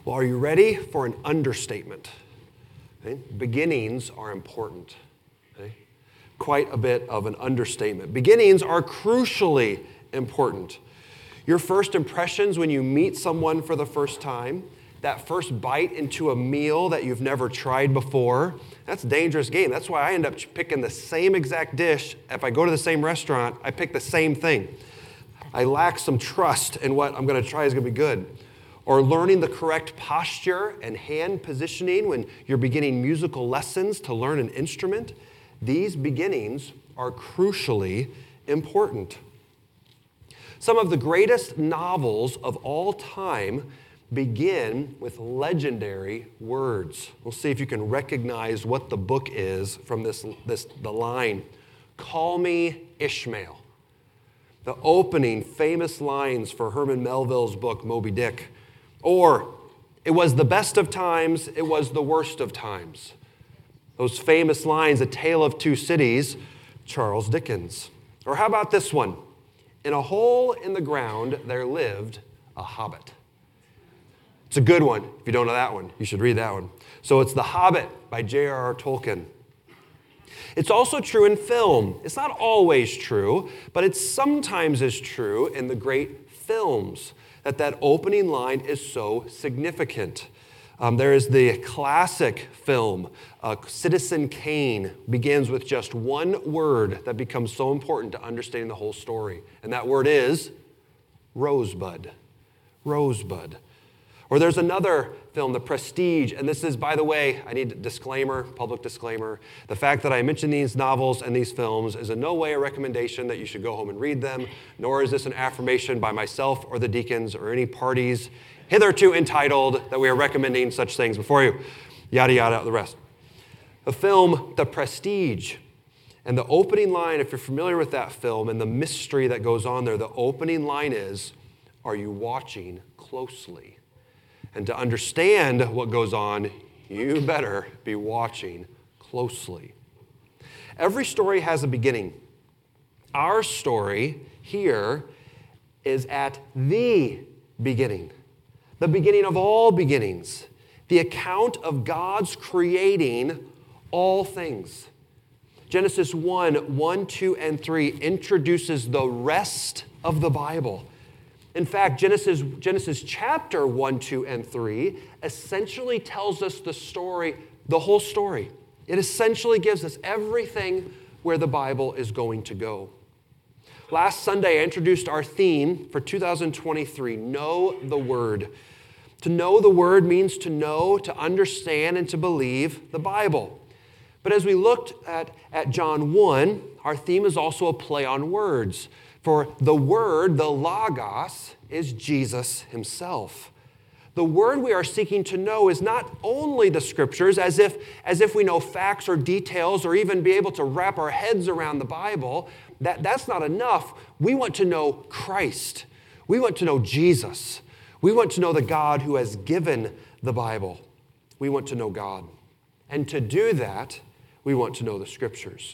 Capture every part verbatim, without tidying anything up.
Well, are you ready for an understatement? Okay? Beginnings are important. Okay? Quite a bit of an understatement. Beginnings are crucially important. Your first impressions when you meet someone for the first time, that first bite into a meal that you've never tried before, that's a dangerous game. That's why I end up picking the same exact dish. If I go to the same restaurant, I pick the same thing. I lack some trust in what I'm going to try is going to be good. Or learning the correct posture and hand positioning when you're beginning musical lessons to learn an instrument. These beginnings are crucially important. Some of the greatest novels of all time begin with legendary words. We'll see if you can recognize what the book is from this, this the line, "Call me Ishmael." The opening famous lines for Herman Melville's book, Moby Dick. Or, "It was the best of times, it was the worst of times." Those famous lines, "A Tale of Two Cities," Charles Dickens. Or how about this one? "In a hole in the ground there lived a hobbit." It's a good one. If you don't know that one, you should read that one. So it's The Hobbit by J R R Tolkien. It's also true in film. It's not always true, but it sometimes is true in the great films that that opening line is so significant. Um, there is the classic film, uh, Citizen Kane, begins with just one word that becomes so important to understanding the whole story. And that word is Rosebud. Rosebud. Or there's another film, The Prestige, and this is, by the way, I need a disclaimer, public disclaimer. The fact that I mention these novels and these films is in no way a recommendation that you should go home and read them, nor is this an affirmation by myself or the deacons or any parties hitherto entitled that we are recommending such things before you. Yada, yada, the rest. The film, The Prestige, and the opening line, if you're familiar with that film and the mystery that goes on there, the opening line is, "Are you watching closely?" And to understand what goes on, you better be watching closely. Every story has a beginning. Our story here is at the beginning, the beginning of all beginnings, the account of God's creating all things. Genesis one, one, two, and three introduces the rest of the Bible. In fact, Genesis, Genesis chapter one, two, and three essentially tells us the story, the whole story. It essentially gives us everything where the Bible is going to go. Last Sunday, I introduced our theme for two thousand twenty-three, Know the Word. To know the Word means to know, to understand, and to believe the Bible. But as we looked at, at John one, our theme is also a play on words. For the Word, the Logos, is Jesus himself. The Word we are seeking to know is not only the Scriptures, as if, as if we know facts or details or even be able to wrap our heads around the Bible. That, that's not enough. We want to know Christ. We want to know Jesus. We want to know the God who has given the Bible. We want to know God. And to do that, we want to know the Scriptures.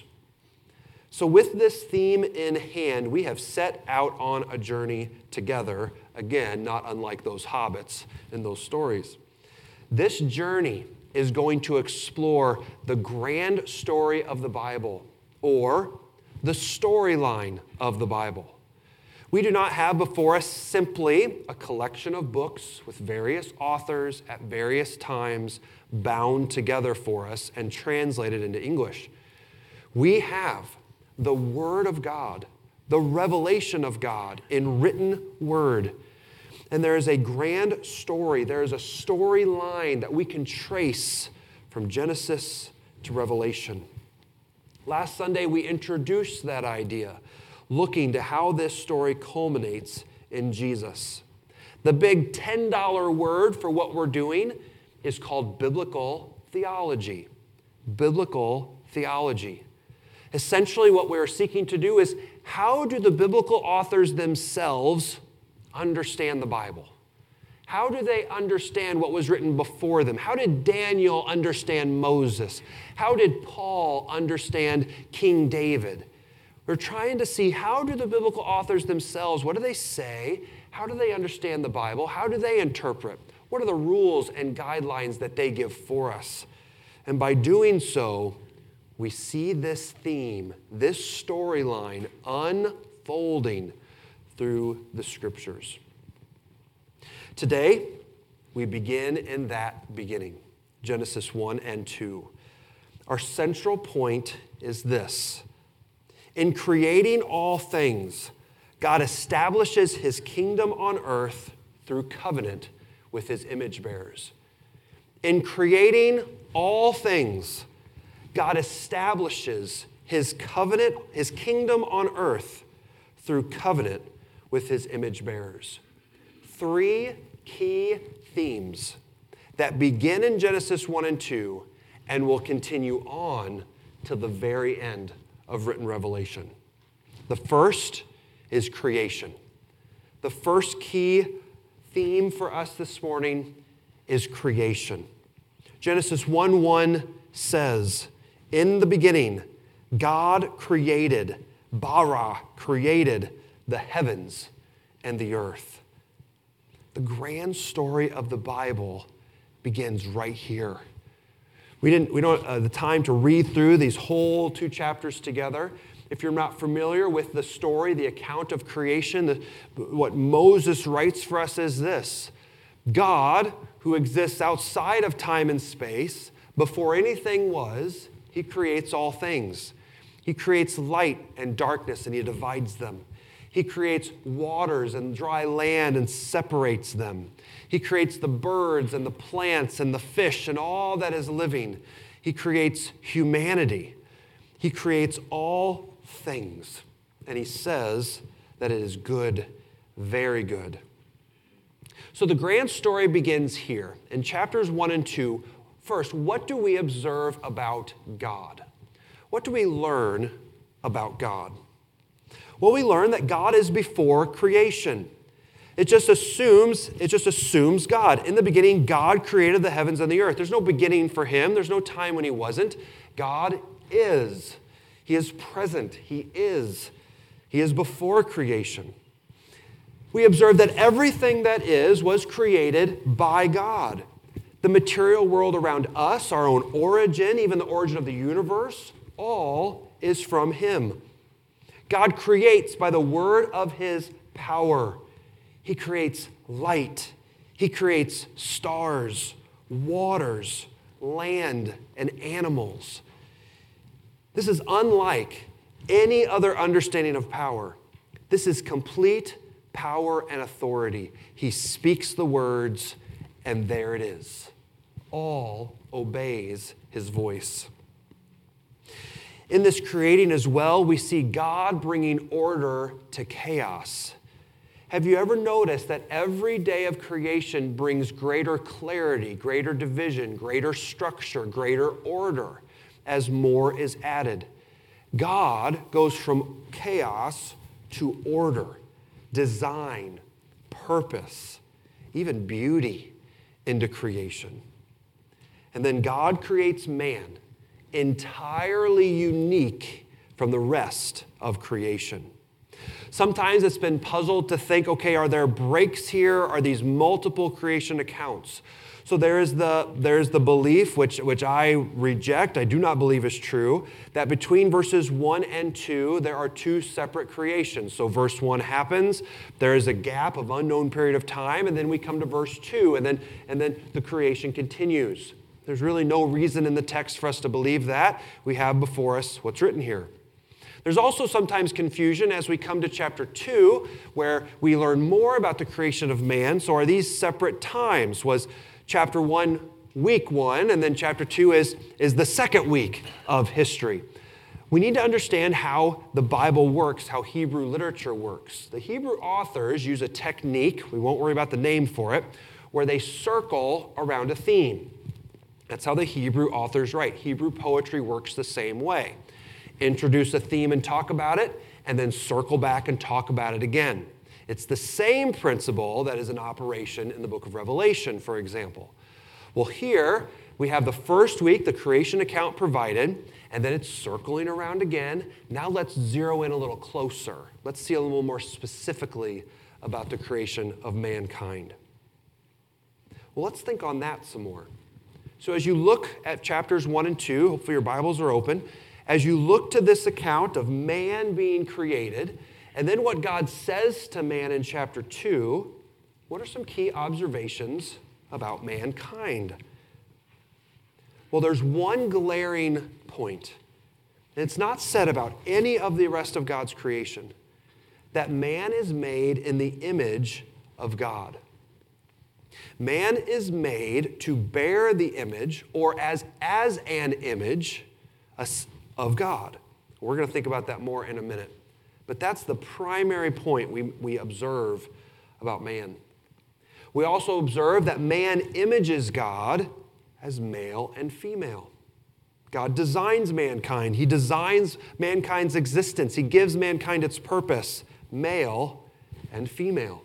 So with this theme in hand, we have set out on a journey together, again, not unlike those hobbits in those stories. This journey is going to explore the grand story of the Bible, or the storyline of the Bible. We do not have before us simply a collection of books with various authors at various times bound together for us and translated into English. We have the Word of God, the revelation of God in written word. And there is a grand story. There is a storyline that we can trace from Genesis to Revelation. Last Sunday, we introduced that idea, looking to how this story culminates in Jesus. The big ten dollar word for what we're doing is called biblical theology. Biblical theology. Essentially, what we're seeking to do is, how do the biblical authors themselves understand the Bible? How do they understand what was written before them? How did Daniel understand Moses? How did Paul understand King David? We're trying to see, how do the biblical authors themselves, what do they say? How do they understand the Bible? How do they interpret? What are the rules and guidelines that they give for us? And by doing so, we see this theme, this storyline unfolding through the Scriptures. Today, we begin in that beginning, Genesis one and two. Our central point is this. In creating all things, God establishes his kingdom on earth through covenant with his image bearers. In creating all things, God establishes his covenant, his kingdom on earth through covenant with his image bearers. Three key themes that begin in Genesis one and two and will continue on to the very end of written Revelation. The first is creation. The first key theme for us this morning is creation. Genesis one one says, in the beginning, God created, bara, created the heavens and the earth. The grand story of the Bible begins right here. We didn't. We don't have uh, the time to read through these whole two chapters together. If you're not familiar with the story, the account of creation, the, what Moses writes for us is this. God, who exists outside of time and space, before anything was, he creates all things. He creates light and darkness, and he divides them. He creates waters and dry land and separates them. He creates the birds and the plants and the fish and all that is living. He creates humanity. He creates all things. And he says that it is good, very good. So the grand story begins here. In chapters one and two, first, what do we observe about God? What do we learn about God? Well, we learn that God is before creation. It just assumes, it just assumes God. In the beginning, God created the heavens and the earth. There's no beginning for him. There's no time when he wasn't. God is. He is present. He is. He is before creation. We observe that everything that is was created by God. The material world around us, our own origin, even the origin of the universe, all is from him. God creates by the word of his power. He creates light. He creates stars, waters, land, and animals. This is unlike any other understanding of power. This is complete power and authority. He speaks the words, and there it is. All obeys his voice. In this creating as well, we see God bringing order to chaos. Have you ever noticed that every day of creation brings greater clarity, greater division, greater structure, greater order as more is added? God goes from chaos to order, design, purpose, even beauty into creation. And then God creates man, entirely unique from the rest of creation. Sometimes it's been puzzled to think, okay, are there breaks here? Are these multiple creation accounts? So there is the, there's the belief, which, which I reject, I do not believe is true, that between verses one and two, there are two separate creations. So verse one happens, there is a gap of unknown period of time, and then we come to verse two, and then, and then the creation continues. There's really no reason in the text for us to believe that. We have before us what's written here. There's also sometimes confusion as we come to chapter two, where we learn more about the creation of man. So are these separate times? Was chapter one week one, and then chapter two is, is the second week of history? We need to understand how the Bible works, how Hebrew literature works. The Hebrew authors use a technique, we won't worry about the name for it, where they circle around a theme. That's how the Hebrew authors write. Hebrew poetry works the same way. Introduce a theme and talk about it, and then circle back and talk about it again. It's the same principle that is in operation in the book of Revelation, for example. Well, here we have the first week, the creation account provided, and then it's circling around again. Now let's zero in a little closer. Let's see a little more specifically about the creation of mankind. Well, let's think on that some more. So as you look at chapters one and two, hopefully your Bibles are open, as you look to this account of man being created, and then what God says to man in chapter two, what are some key observations about mankind? Well, there's one glaring point, and it's not said about any of the rest of God's creation, that man is made in the image of God. Man is made to bear the image, or as, as an image of God. We're going to think about that more in a minute. But that's the primary point we, we observe about man. We also observe that man images God as male and female. God designs mankind. He designs mankind's existence. He gives mankind its purpose, male and female.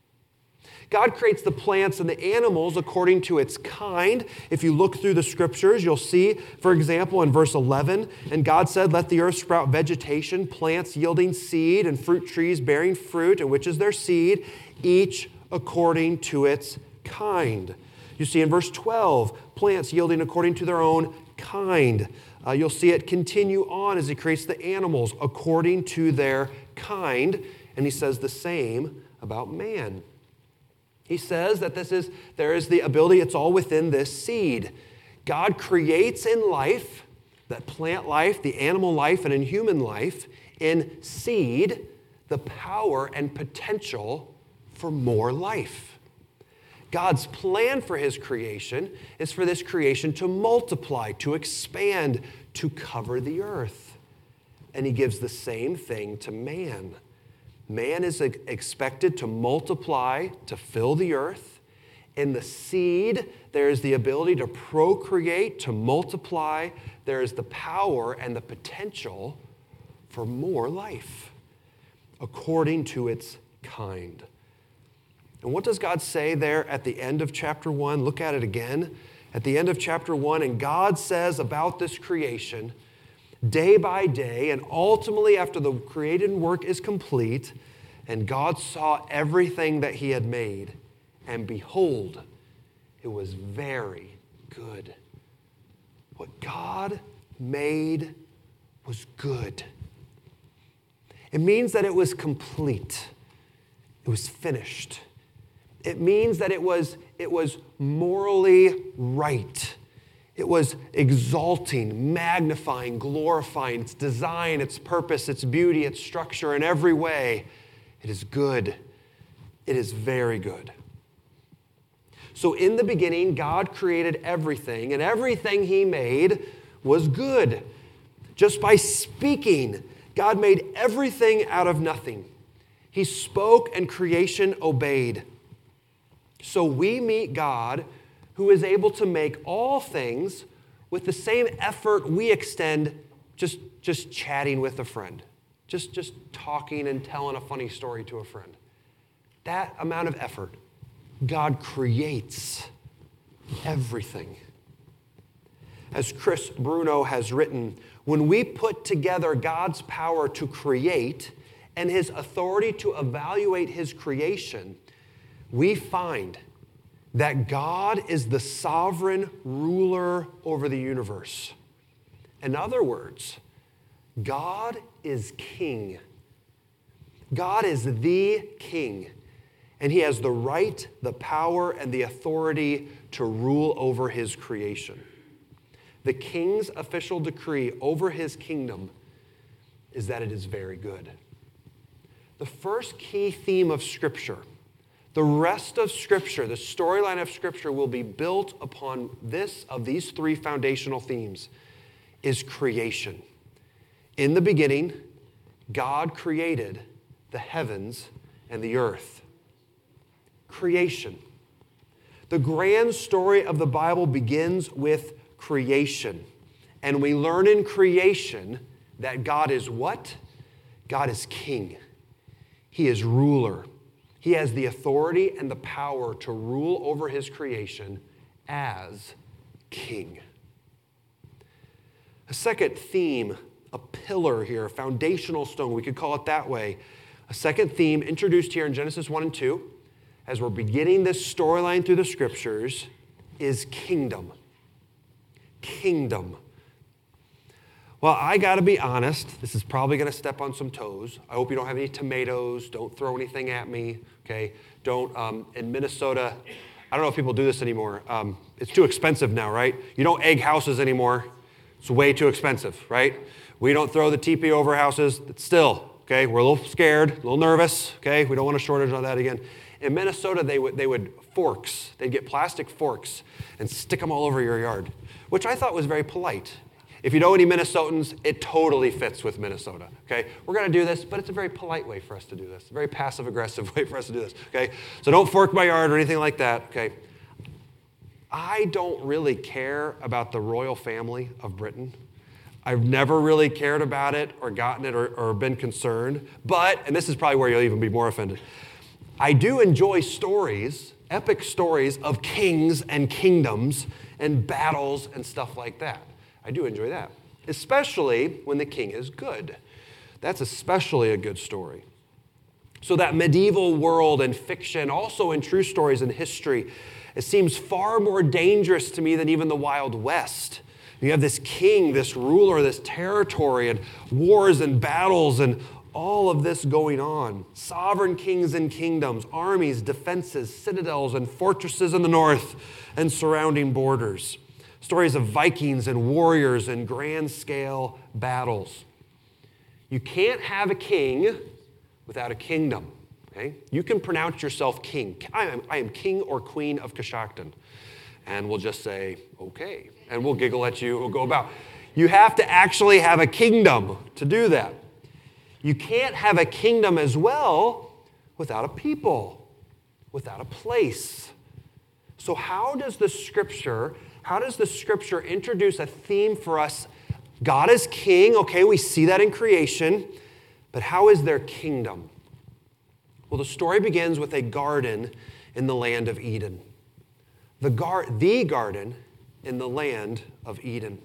God creates the plants and the animals according to its kind. If you look through the scriptures, you'll see, for example, in verse eleven, and God said, "Let the earth sprout vegetation, plants yielding seed, and fruit trees bearing fruit, and which is their seed, each according to its kind." You see in verse twelve, plants yielding according to their own kind. Uh, you'll see it continue on as he creates the animals according to their kind, and he says the same about man. He says that this is there is the ability, it's all within this seed. God creates in life, that plant life, the animal life, and in human life, in seed, the power and potential for more life. God's plan for his creation is for this creation to multiply, to expand, to cover the earth. And he gives the same thing to man. Man is expected to multiply, to fill the earth. In the seed, there is the ability to procreate, to multiply. There is the power and the potential for more life, according to its kind. And what does God say there at the end of chapter one? Look at it again. At the end of chapter one, and God says about this creation, day by day, and ultimately after the created work is complete, and God saw everything that he had made, and behold, it was very good. What God made was good. It means that it was complete. It was finished. It means that it was, it was morally right. It was exalting, magnifying, glorifying its design, its purpose, its beauty, its structure in every way. It is good. It is very good. So in the beginning, God created everything, and everything he made was good. Just by speaking, God made everything out of nothing. He spoke and creation obeyed. So we meet God, who is able to make all things with the same effort we extend just, just chatting with a friend, just, just talking and telling a funny story to a friend. That amount of effort, God creates everything. As Chris Bruno has written, when we put together God's power to create and his authority to evaluate his creation, we find that God is the sovereign ruler over the universe. In other words, God is king. God is the king, and he has the right, the power, and the authority to rule over his creation. The king's official decree over his kingdom is that it is very good. The first key theme of Scripture, the rest of Scripture, the storyline of Scripture will be built upon this of these three foundational themes, is creation. In the beginning, God created the heavens and the earth. Creation. The grand story of the Bible begins with creation. And we learn in creation that God is what? God is king. He is ruler. He has the authority and the power to rule over his creation as king. A second theme, a pillar here, a foundational stone, we could call it that way. A second theme introduced here in Genesis one and two. as we're beginning this storyline through the scriptures, is kingdom. Kingdom. Well, I got to be honest. This is probably going to step on some toes. I hope you don't have any tomatoes. Don't throw anything at me, okay? Don't, um, in Minnesota, I don't know if people do this anymore. Um, it's too expensive now, right? You don't egg houses anymore. It's way too expensive, right? We don't throw the teepee over houses. It's still, okay? We're a little scared, a little nervous, okay? We don't want a shortage on that again. In Minnesota, they would, they would forks. They'd get plastic forks and stick them all over your yard, which I thought was very polite. If you know any Minnesotans, it totally fits with Minnesota, okay? We're going to do this, but it's a very polite way for us to do this, a very passive-aggressive way for us to do this, okay? So don't fork my yard or anything like that, okay? I don't really care about the royal family of Britain. I've never really cared about it or gotten it or, or been concerned, but, and this is probably where you'll even be more offended, I do enjoy stories, epic stories of kings and kingdoms and battles and stuff like that. I do enjoy that, especially when the king is good. That's especially a good story. So that medieval world and fiction, also in true stories and history, it seems far more dangerous to me than even the Wild West. You have this king, this ruler, this territory, and wars and battles and all of this going on. Sovereign kings and kingdoms, armies, defenses, citadels, and fortresses in the north and surrounding borders. Stories of Vikings and warriors and grand-scale battles. You can't have a king without a kingdom. Okay? You can pronounce yourself king. I am, I am king or queen of Coshocton. And we'll just say, okay. And we'll giggle at you. We'll go about. You have to actually have a kingdom to do that. You can't have a kingdom as well without a people, without a place. So how does the scripture, how does the scripture introduce a theme for us? God is king. Okay, we see that in creation. But how is their kingdom? Well, the story begins with a garden in the land of Eden. The, gar- the garden in the land of Eden.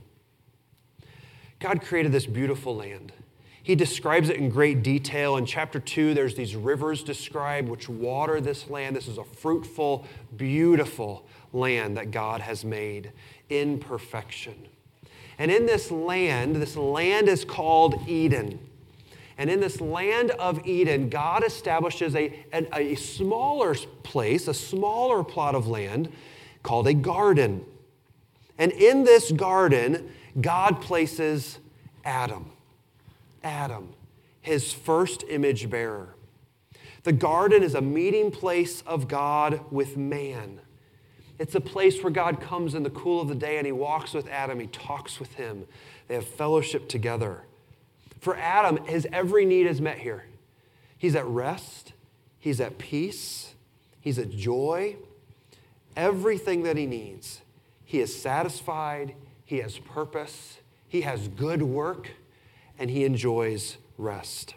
God created this beautiful land. He describes it in great detail. In chapter two, there's these rivers described which water this land. This is a fruitful, beautiful land that God has made in perfection. And in this land, this land is called Eden. And in this land of Eden, God establishes a, a, a smaller place, a smaller plot of land called a garden. And in this garden, God places Adam. Adam, his first image bearer. The garden is a meeting place of God with man. It's a place where God comes in the cool of the day and he walks with Adam, he talks with him. They have fellowship together. For Adam, his every need is met here. He's at rest, he's at peace, he's at joy. Everything that he needs. He is satisfied, he has purpose, he has good work, and he enjoys rest.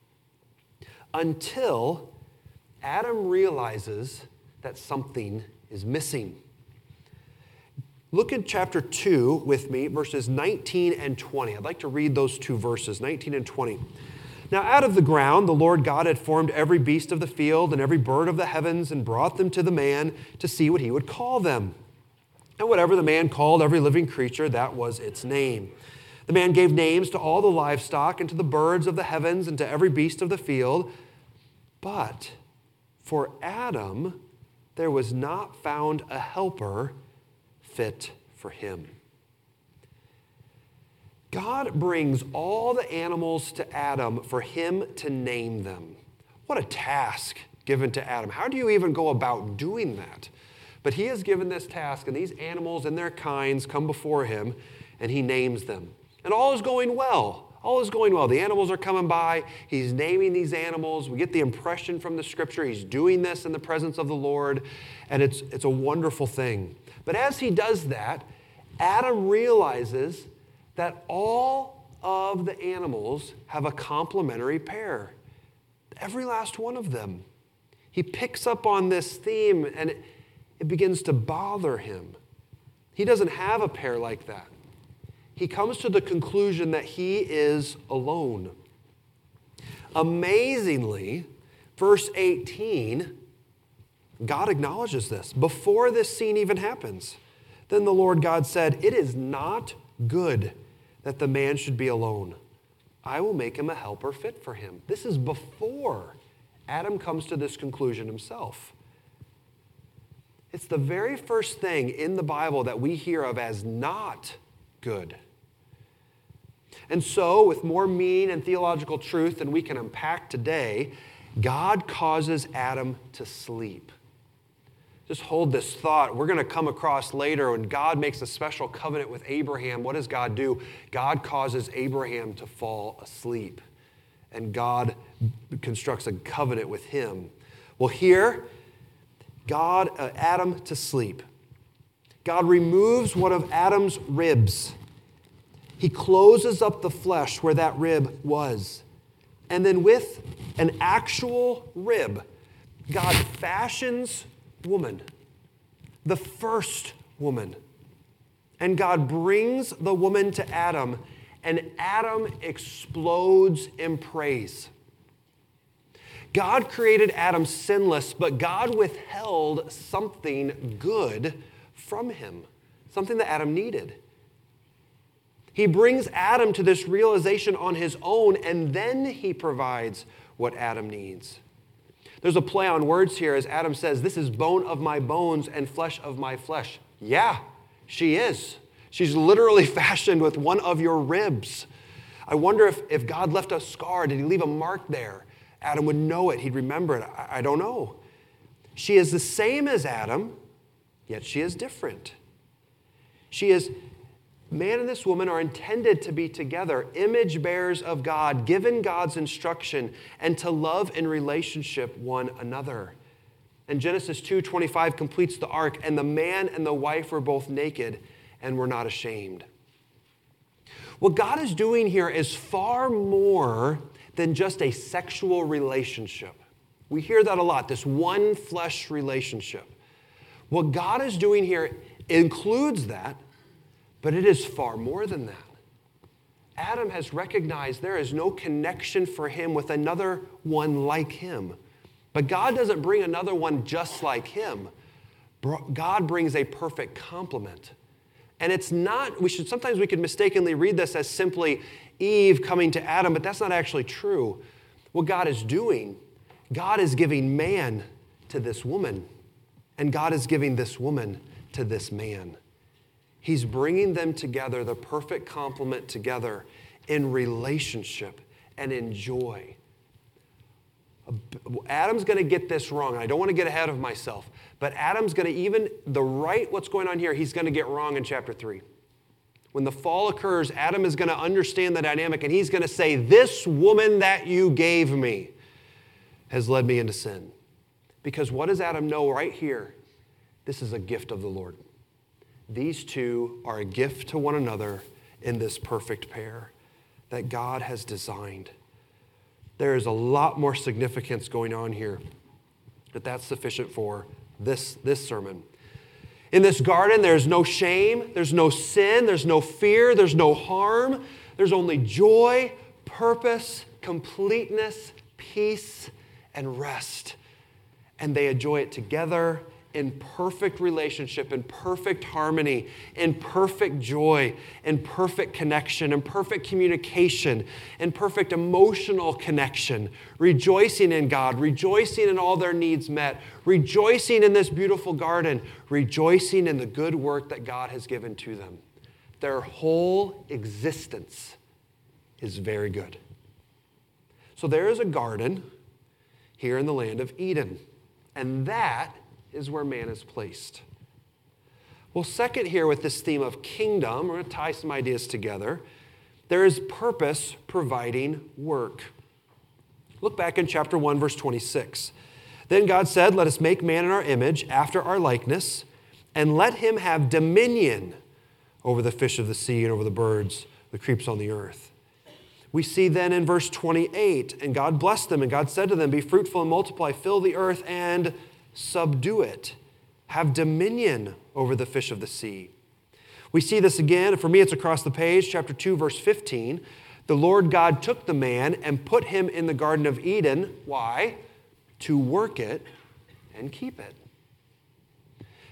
Until Adam realizes that something is missing. Look at chapter two with me, verses nineteen and twenty. I'd like to read those two verses, nineteen and twenty. Now out of the ground the Lord God had formed every beast of the field and every bird of the heavens and brought them to the man to see what he would call them. And whatever the man called every living creature, that was its name. The man gave names to all the livestock and to the birds of the heavens and to every beast of the field. But for Adam, there was not found a helper fit for him. God brings all the animals to Adam for him to name them. What a task given to Adam. How do you even go about doing that? But he is given this task, and these animals and their kinds come before him, and he names them. And all is going well. All is going well. The animals are coming by. He's naming these animals. We get the impression from the scripture he's doing this in the presence of the Lord, and it's, it's a wonderful thing. But as he does that, Adam realizes that all of the animals have a complementary pair. Every last one of them. He picks up on this theme, and it, it begins to bother him. He doesn't have a pair like that. He comes to the conclusion that he is alone. Amazingly, verse eighteen, God acknowledges this before this scene even happens. Then the Lord God said, "It is not good that the man should be alone. I will make him a helper fit for him." This is before Adam comes to this conclusion himself. It's the very first thing in the Bible that we hear of as not good. And so, with more meaning and theological truth than we can unpack today, God causes Adam to sleep. Just hold this thought. We're going to come across later when God makes a special covenant with Abraham. What does God do? God causes Abraham to fall asleep. And God constructs a covenant with him. Well, here, God, uh, Adam to sleep. God removes one of Adam's ribs. He closes up the flesh where that rib was. And then with an actual rib, God fashions woman, the first woman. And God brings the woman to Adam, and Adam explodes in praise. God created Adam sinless, but God withheld something good from him, something that Adam needed. He brings Adam to this realization on his own, and then he provides what Adam needs. There's a play on words here as Adam says, "This is bone of my bones and flesh of my flesh." Yeah, she is. She's literally fashioned with one of your ribs. I wonder if, if God left a scar, did he leave a mark there? Adam would know it. He'd remember it. I, I don't know. She is the same as Adam, yet she is different. She is, man and this woman are intended to be together, image bearers of God, given God's instruction, and to love in relationship one another. And Genesis two twenty-five completes the arc, and the man and the wife were both naked and were not ashamed. What God is doing here is far more than just a sexual relationship. We hear that a lot, this one flesh relationship. What God is doing here includes that, but it is far more than that. Adam has recognized there is no connection for him with another one like him. But God doesn't bring another one just like him. God brings a perfect complement. And it's not, we should, sometimes we could mistakenly read this as simply Eve coming to Adam, but that's not actually true. What God is doing, God is giving man to this woman, and God is giving this woman to this man. He's bringing them together, the perfect complement together in relationship and in joy. Adam's going to get this wrong. I don't want to get ahead of myself, but Adam's going to even, the right, what's going on here, he's going to get wrong in chapter three. When the fall occurs, Adam is going to understand the dynamic, and he's going to say, "This woman that you gave me has led me into sin." Because what does Adam know right here? This is a gift of the Lord. These two are a gift to one another in this perfect pair that God has designed. There is a lot more significance going on here, but that's sufficient for this, this sermon. In this garden, there's no shame, there's no sin, there's no fear, there's no harm. There's only joy, purpose, completeness, peace, and rest. And they enjoy it together in perfect relationship, in perfect harmony, in perfect joy, in perfect connection, in perfect communication, in perfect emotional connection, rejoicing in God, rejoicing in all their needs met, rejoicing in this beautiful garden, rejoicing in the good work that God has given to them. Their whole existence is very good. So there is a garden here in the land of Eden, and that is where man is placed. Well, second here with this theme of kingdom, we're going to tie some ideas together. There is purpose providing work. Look back in chapter one, verse twenty-six. Then God said, "Let us make man in our image, after our likeness, and let him have dominion over the fish of the sea and over the birds, the creeps on the earth." We see then in verse twenty-eight, "And God blessed them, and God said to them, Be fruitful and multiply, fill the earth and subdue it. Have dominion over the fish of the sea." We see this again. For me, it's across the page, chapter two, verse fifteen. "The Lord God took the man and put him in the Garden of Eden." Why? To work it and keep it.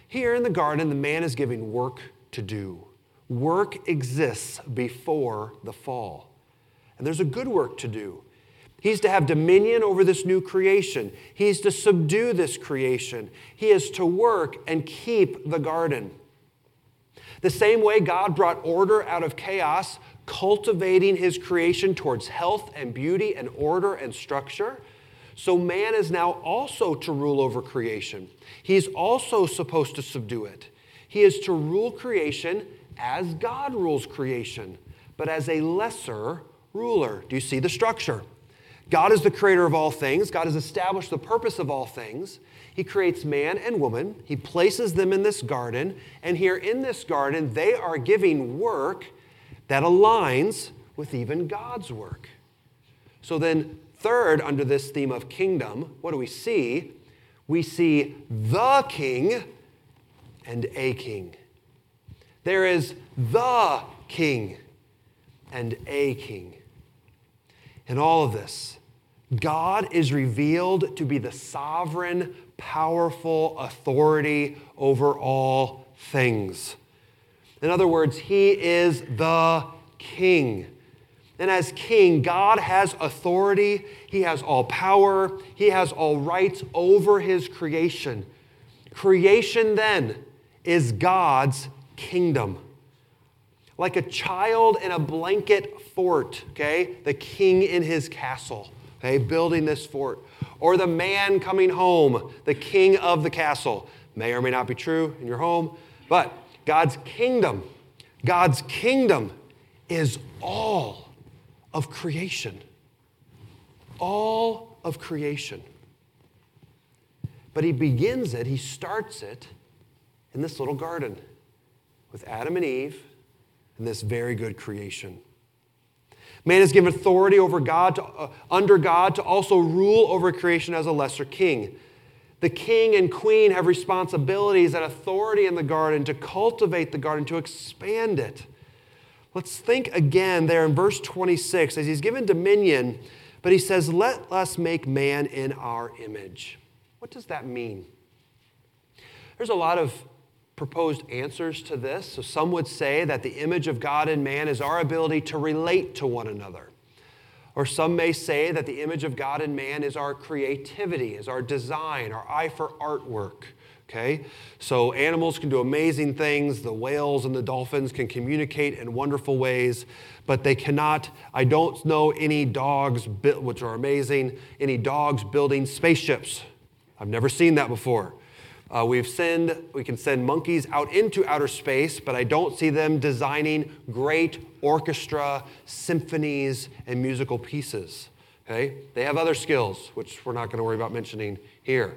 Here in the garden, the man is given work to do. Work exists before the fall. And there's a good work to do. He's to have dominion over this new creation. He's to subdue this creation. He is to work and keep the garden. The same way God brought order out of chaos, cultivating his creation towards health and beauty and order and structure, so man is now also to rule over creation. He's also supposed to subdue it. He is to rule creation as God rules creation, but as a lesser ruler. Do you see the structure? God is the creator of all things. God has established the purpose of all things. He creates man and woman. He places them in this garden. And here in this garden, they are giving work that aligns with even God's work. So then, third, under this theme of kingdom, what do we see? We see the king and a king. There is the king and a king. In all of this, God is revealed to be the sovereign, powerful authority over all things. In other words, he is the king. And as king, God has authority. He has all power. He has all rights over his creation. Creation then is God's kingdom. Like a child in a blanket fort, okay? The king in his castle. Okay, building this fort. Or the man coming home, the king of the castle. May or may not be true in your home, but God's kingdom, God's kingdom is all of creation. All of creation. But he begins it, he starts it in this little garden with Adam and Eve and this very good creation. Man is given authority over God, to, uh, under God, to also rule over creation as a lesser king. The king and queen have responsibilities and authority in the garden to cultivate the garden, to expand it. Let's think again there in verse twenty-six, as he's given dominion, but he says, let us make man in our image. What does that mean? There's a lot of proposed answers to this. So some would say that the image of God in man is our ability to relate to one another. Or some may say that the image of God in man is our creativity, is our design, our eye for artwork. Okay? So animals can do amazing things. The whales and the dolphins can communicate in wonderful ways, but they cannot, I don't know any dogs, which are amazing, any dogs building spaceships. I've never seen that before. Uh, we've send, we can send monkeys out into outer space, but I don't see them designing great orchestra, symphonies, and musical pieces. Okay? They have other skills, which we're not going to worry about mentioning here.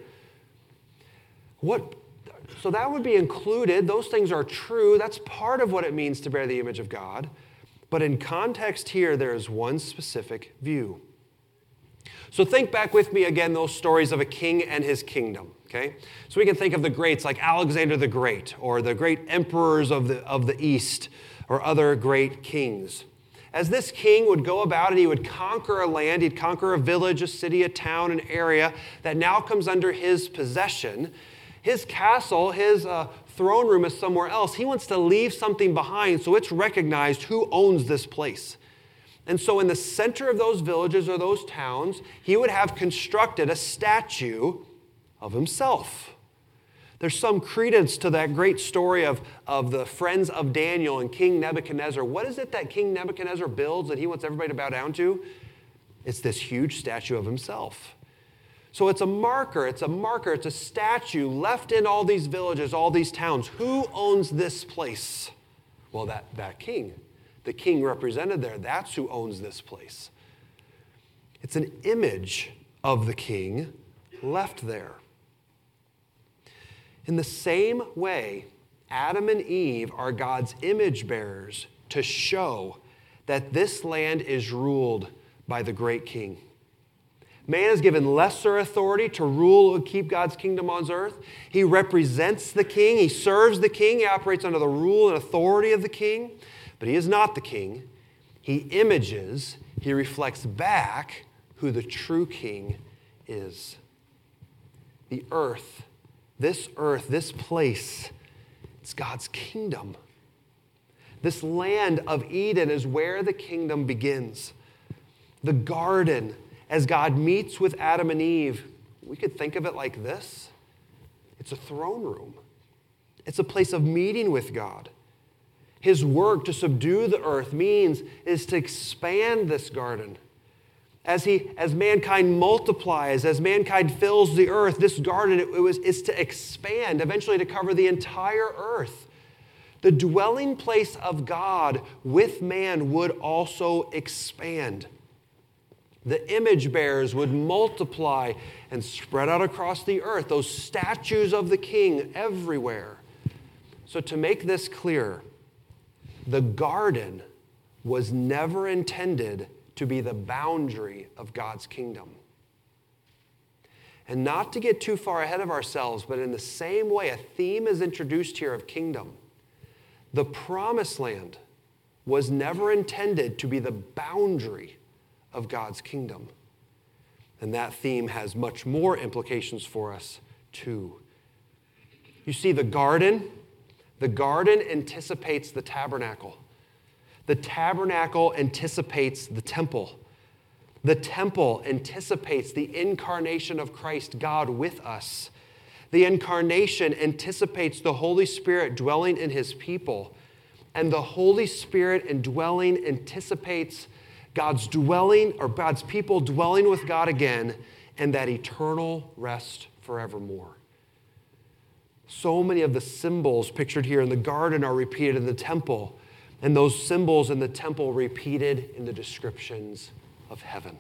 What? So that would be included. Those things are true. That's part of what it means to bear the image of God. But in context here, there is one specific view. So think back with me again those stories of a king and his kingdom. Okay? So we can think of the greats like Alexander the Great or the great emperors of the, of the East or other great kings. As this king would go about and he would conquer a land, he'd conquer a village, a city, a town, an area that now comes under his possession. His castle, his uh, throne room is somewhere else. He wants to leave something behind so it's recognized who owns this place. And so in the center of those villages or those towns, he would have constructed a statue of himself. There's some credence to that great story of, of the friends of Daniel and King Nebuchadnezzar. What is it that King Nebuchadnezzar builds that he wants everybody to bow down to? It's this huge statue of himself. So it's a marker, it's a marker, it's a statue left in all these villages, all these towns. Who owns this place? Well, that, that king. The king represented there, that's who owns this place. It's an image of the king left there. In the same way, Adam and Eve are God's image bearers to show that this land is ruled by the great king. Man is given lesser authority to rule and keep God's kingdom on earth. He represents the king. He serves the king. He operates under the rule and authority of the king. But he is not the king. He images, he reflects back who the true king is. The earth, this earth, this place, it's God's kingdom. This land of Eden is where the kingdom begins. The garden, as God meets with Adam and Eve, we could think of it like this. It's a throne room. It's a place of meeting with God. His work to subdue the earth means is to expand this garden. As he, as mankind multiplies, as mankind fills the earth, this garden it, it was, is to expand, eventually to cover the entire earth. The dwelling place of God with man would also expand. The image bearers would multiply and spread out across the earth, those statues of the king everywhere. So to make this clear, the garden was never intended to be the boundary of God's kingdom. And not to get too far ahead of ourselves, but in the same way, a theme is introduced here of kingdom. The promised land was never intended to be the boundary of God's kingdom. And that theme has much more implications for us, too. You see, the garden, the garden anticipates the tabernacle. The tabernacle anticipates the temple. The temple anticipates the incarnation of Christ, God with us. The incarnation anticipates the Holy Spirit dwelling in his people. And the Holy Spirit indwelling anticipates God's dwelling, or God's people dwelling with God again, and that eternal rest forevermore. So many of the symbols pictured here in the garden are repeated in the temple, and those symbols in the temple repeated in the descriptions of heaven.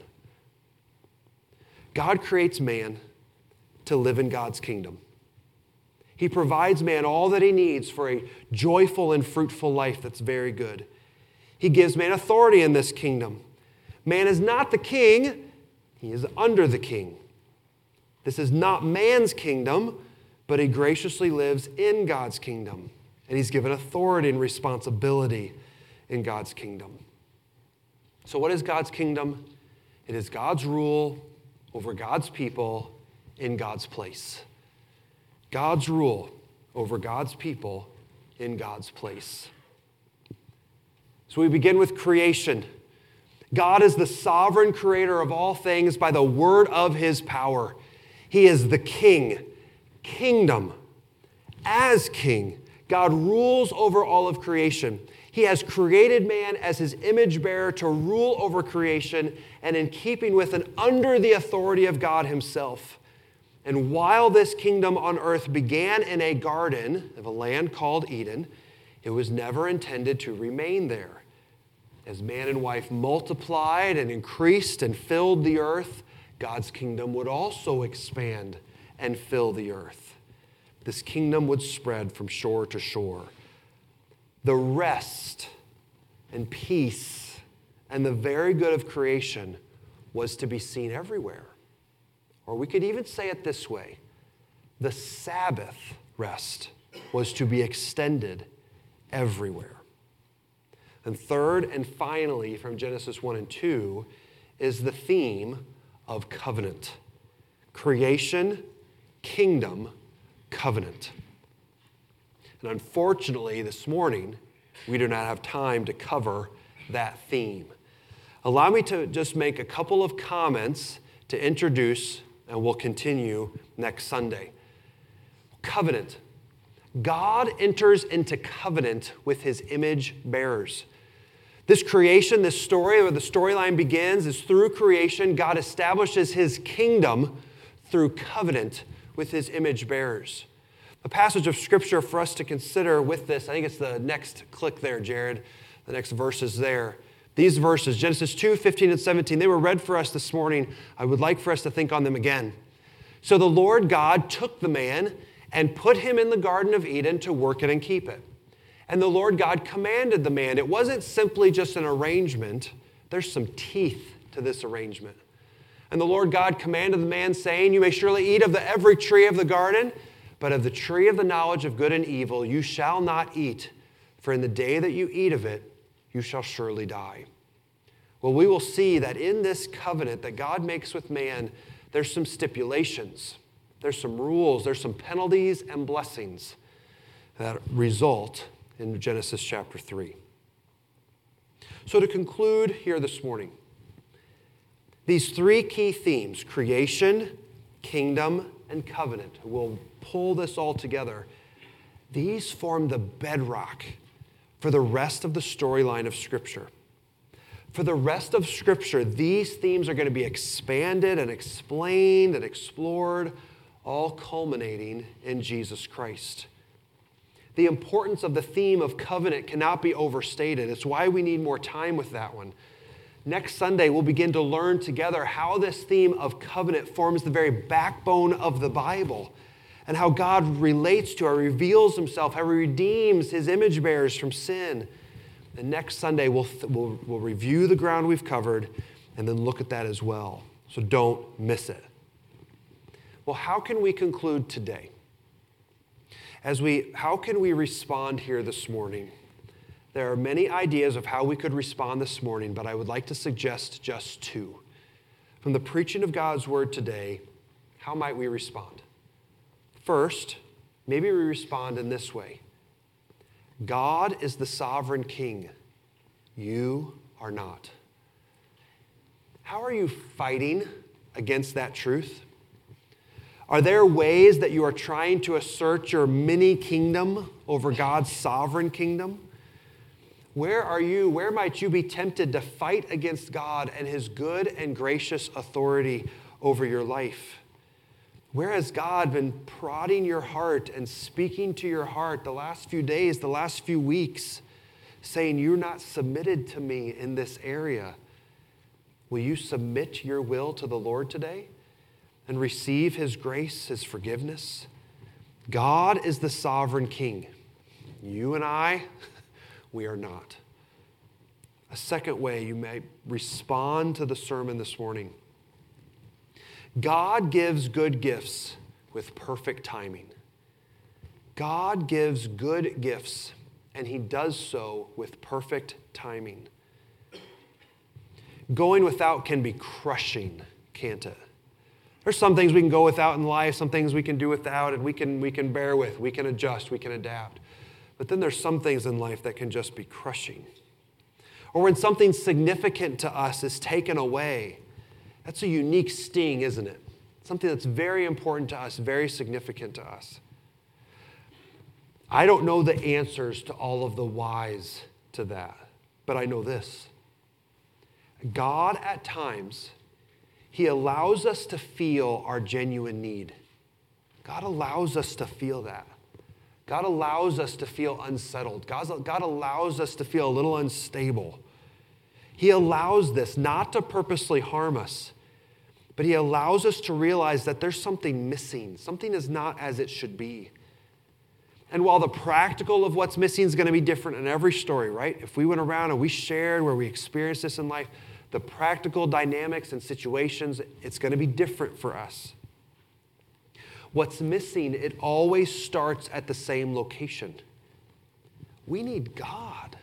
God creates man to live in God's kingdom. He provides man all that he needs for a joyful and fruitful life that's very good. He gives man authority in this kingdom. Man is not the king, he is under the king. This is not man's kingdom, but he graciously lives in God's kingdom. And he's given authority and responsibility in God's kingdom. So what is God's kingdom? It is God's rule over God's people in God's place. God's rule over God's people in God's place. So we begin with creation. God is the sovereign creator of all things by the word of his power. He is the king, kingdom. As king, God rules over all of creation. He has created man as his image bearer to rule over creation and in keeping with and under the authority of God himself. And while this kingdom on earth began in a garden of a land called Eden, it was never intended to remain there. As man and wife multiplied and increased and filled the earth, God's kingdom would also expand and fill the earth. This kingdom would spread from shore to shore. The rest and peace and the very good of creation was to be seen everywhere. Or we could even say it this way: the Sabbath rest was to be extended everywhere. And third and finally, from Genesis one and two, is the theme of covenant. Creation, kingdom, covenant. And unfortunately, this morning, we do not have time to cover that theme. Allow me to just make a couple of comments to introduce, and we'll continue next Sunday. Covenant. God enters into covenant with his image bearers. This creation, this story, where the storyline begins, is through creation, God establishes his kingdom through covenant with his image bearers. A passage of scripture for us to consider with this, I think it's the next click there, Jared, the next verses there. These verses, Genesis two, fifteen, and seventeen, they were read for us this morning. I would like for us to think on them again. So the Lord God took the man and put him in the Garden of Eden to work it and keep it. And the Lord God commanded the man. It wasn't simply just an arrangement. There's some teeth to this arrangement. And the Lord God commanded the man, saying, you may surely eat of the every tree of the garden, but of the tree of the knowledge of good and evil you shall not eat, for in the day that you eat of it, you shall surely die. Well, we will see that in this covenant that God makes with man, there's some stipulations. There's some rules, there's some penalties and blessings that result in Genesis chapter three. So to conclude here this morning, these three key themes, creation, kingdom, and covenant, we'll pull this all together. These form the bedrock for the rest of the storyline of Scripture. For the rest of Scripture, these themes are going to be expanded and explained and explored, all culminating in Jesus Christ. The importance of the theme of covenant cannot be overstated. It's why we need more time with that one. Next Sunday, we'll begin to learn together how this theme of covenant forms the very backbone of the Bible and how God relates to or reveals himself, how he redeems his image bearers from sin. And next Sunday, we'll, we'll, we'll review the ground we've covered and then look at that as well. So don't miss it. Well, how can we conclude today? As we, how can we respond here this morning? There are many ideas of how we could respond this morning, but I would like to suggest just two. From the preaching of God's word today, how might we respond? First, maybe we respond in this way. God is the sovereign king. You are not. How are you fighting against that truth? Are there ways that you are trying to assert your mini kingdom over God's sovereign kingdom? Where are you, where might you be tempted to fight against God and his good and gracious authority over your life? Where has God been prodding your heart and speaking to your heart the last few days, the last few weeks, saying, you're not submitted to me in this area? Will you submit your will to the Lord today and receive his grace, his forgiveness? God is the sovereign king. You and I, we are not. A second way you may respond to the sermon this morning. God gives good gifts with perfect timing. God gives good gifts, and he does so with perfect timing. Going without can be crushing, can't it? There's some things we can go without in life, some things we can do without, and we can, we can bear with, we can adjust, we can adapt. But then there's some things in life that can just be crushing. Or when something significant to us is taken away, that's a unique sting, isn't it? Something that's very important to us, very significant to us. I don't know the answers to all of the whys to that, but I know this. God, at times, he allows us to feel our genuine need. God allows us to feel that. God allows us to feel unsettled. God, God allows us to feel a little unstable. He allows this not to purposely harm us, but he allows us to realize that there's something missing. Something is not as it should be. And while the practical of what's missing is going to be different in every story, right? If we went around and we shared where we experienced this in life, the practical dynamics and situations, it's going to be different for us. What's missing, it always starts at the same location. We need God.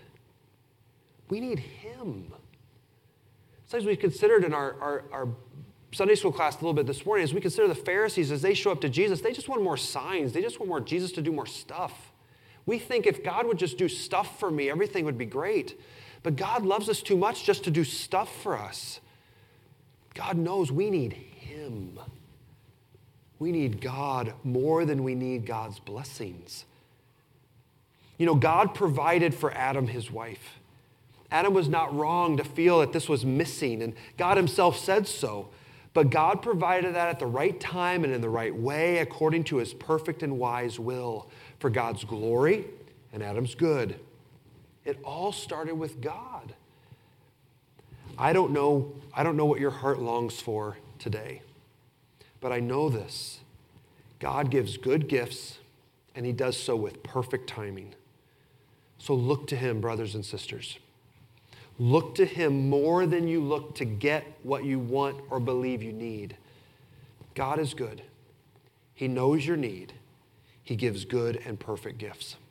We need him. Sometimes we considered in our, our, our Sunday school class a little bit this morning, as we consider the Pharisees, as they show up to Jesus, they just want more signs. They just want more Jesus to do more stuff. We think if God would just do stuff for me, everything would be great. But God loves us too much just to do stuff for us. God knows we need him. We need God more than we need God's blessings. You know, God provided for Adam his wife. Adam was not wrong to feel that this was missing, and God himself said so. But God provided that at the right time and in the right way according to his perfect and wise will for God's glory and Adam's good. It all started with God. I don't know, I don't know what your heart longs for today, but I know this. God gives good gifts, and he does so with perfect timing. So look to him, brothers and sisters. Look to him more than you look to get what you want or believe you need. God is good. He knows your need. He gives good and perfect gifts.